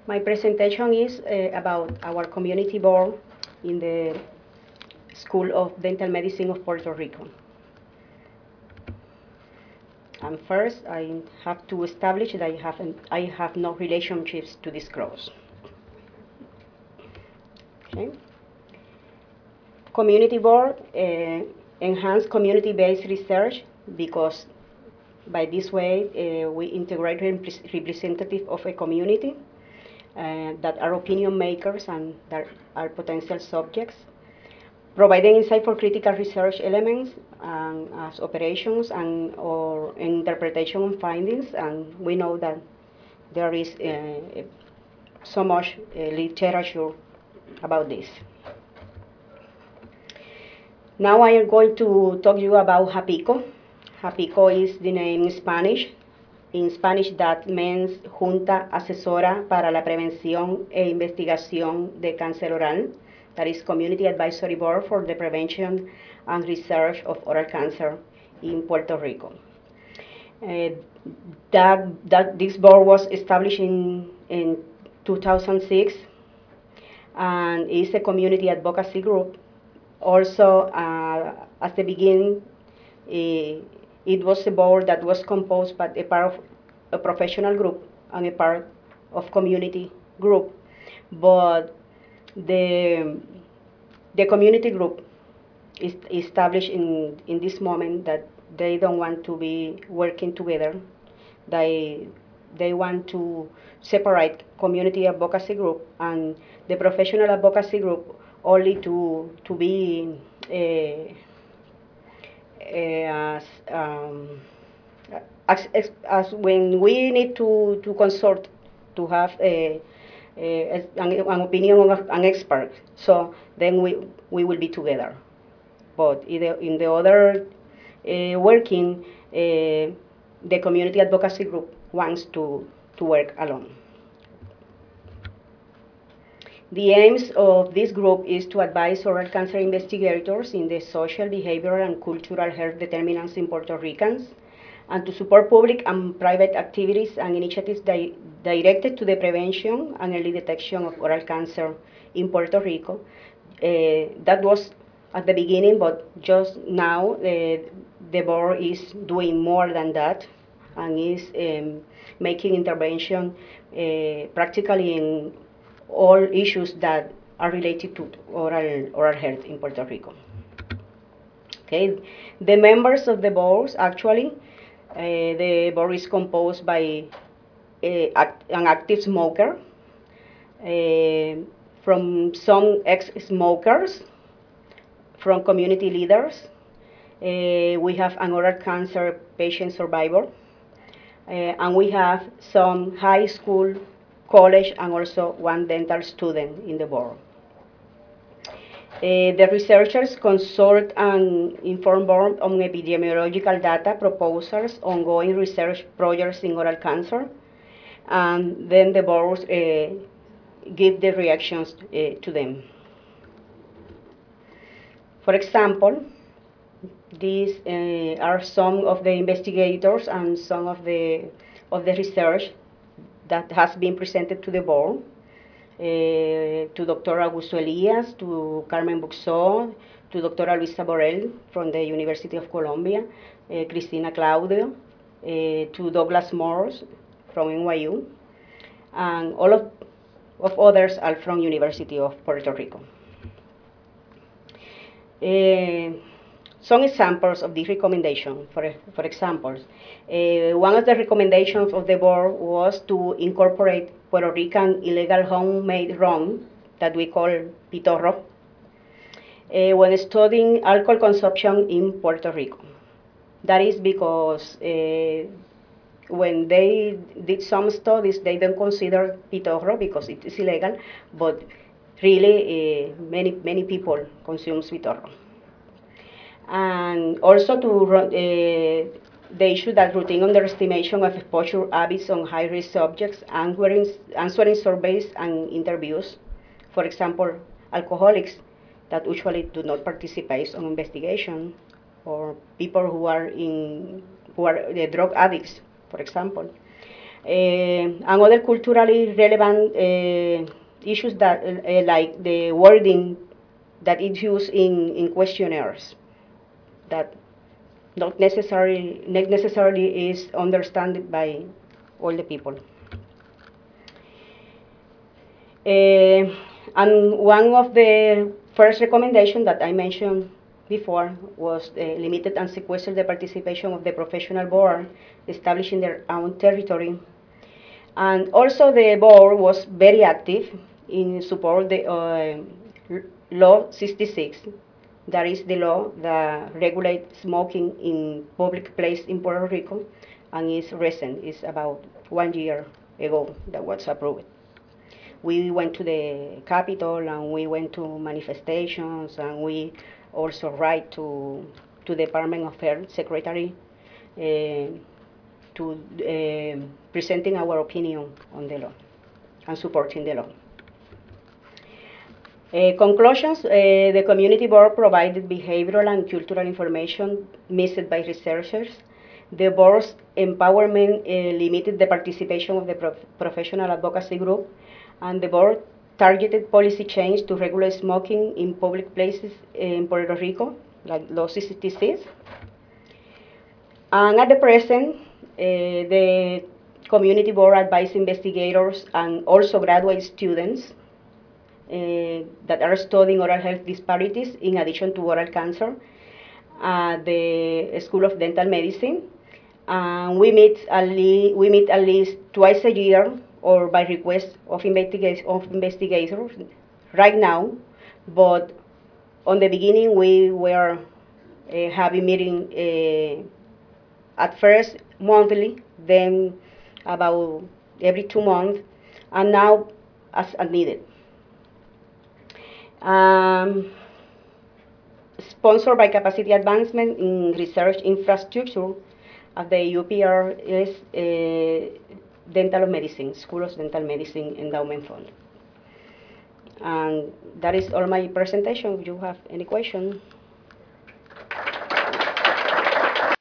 My presentation is about our community board in the School of Dental Medicine of Puerto Rico. And first, I have to establish that I have no relationships to disclose. Okay. Community board enhance community-based research because by this way we integrate representative of a community that are opinion makers and that are potential subjects, providing insight for critical research elements as operations and or interpretation of findings. And we know that there is so much literature about this. Now I am going to talk to you about HAPICO. HAPICO is the name in Spanish. In Spanish, that means Junta Asesora para la Prevención e Investigación de Cáncer Oral. That is Community Advisory Board for the Prevention and Research of Oral Cancer in Puerto Rico. This board was established in 2006 and is a community advocacy group. Also, at the beginning, it was a board that was composed by a part of a professional group and a part of community group. But the community group is established in this moment that they don't want to be working together. They want to separate community advocacy group and the professional advocacy group only to be as when we need to consult to have an opinion of an expert, so then we will be together. But in the other working, the community advocacy group wants to work alone. The aims of this group is to advise oral cancer investigators in the social, behavioral, and cultural health determinants in Puerto Ricans, and to support public and private activities and initiatives directed to the prevention and early detection of oral cancer in Puerto Rico. That was at the beginning, but just now the board is doing more than that and is making intervention practically in all issues that are related to oral health in Puerto Rico. Okay, the members of the boards actually, the board is composed by an active smoker, from some ex-smokers, from community leaders. We have an oral cancer patient survivor, and we have some high school, college, and also one dental student in the board. The researchers consult and inform board on epidemiological data, proposals, ongoing research projects in oral cancer, and then the board give the reactions to them. For example, these are some of the investigators and some of the research that has been presented to the board, to Dr. Augusto Elias, to Carmen Buxó, to Dr. Luisa Borrell from the University of Columbia, Cristina Claudio, to Douglas Morse from NYU, and all of others are from University of Puerto Rico. Some examples of this recommendation, for example, one of the recommendations of the board was to incorporate Puerto Rican illegal homemade rum that we call pitorro when studying alcohol consumption in Puerto Rico. That is because when they did some studies, they don't consider pitorro because it is illegal, but really many people consume pitorro. And also to the issue that routine underestimation of exposure habits on high-risk subjects, answering surveys and interviews. For example, alcoholics that usually do not participate on investigation, or people who are the drug addicts, for example. And other culturally relevant issues that, like the wording that is used in questionnaires, that not necessarily is understood by all the people. And one of the first recommendations that I mentioned before was limited and sequester the participation of the professional board, establishing their own territory. And also the board was very active in support the Law 66. That is the law that regulates smoking in public place in Puerto Rico, and is recent. It's about 1 year ago that was approved. We went to the Capitol and we went to manifestations, and we also write to the Department of Health Secretary to presenting our opinion on the law and supporting the law. Conclusions, the community board provided behavioral and cultural information missed by researchers. The board's empowerment limited the participation of the professional advocacy group, and the board targeted policy change to regulate smoking in public places in Puerto Rico, like Law 66. And at the present, the community board advised investigators and also graduate students that are studying oral health disparities in addition to oral cancer at the School of Dental Medicine. We meet at least twice a year or by request of investigators right now, but on the beginning we were having meeting at first monthly, then about every 2 months, and now as needed. Sponsored by Capacity Advancement in Research Infrastructure at the UPRS Dental Medicine, School of Dental Medicine Endowment Fund. And that is all my presentation. If you have any question.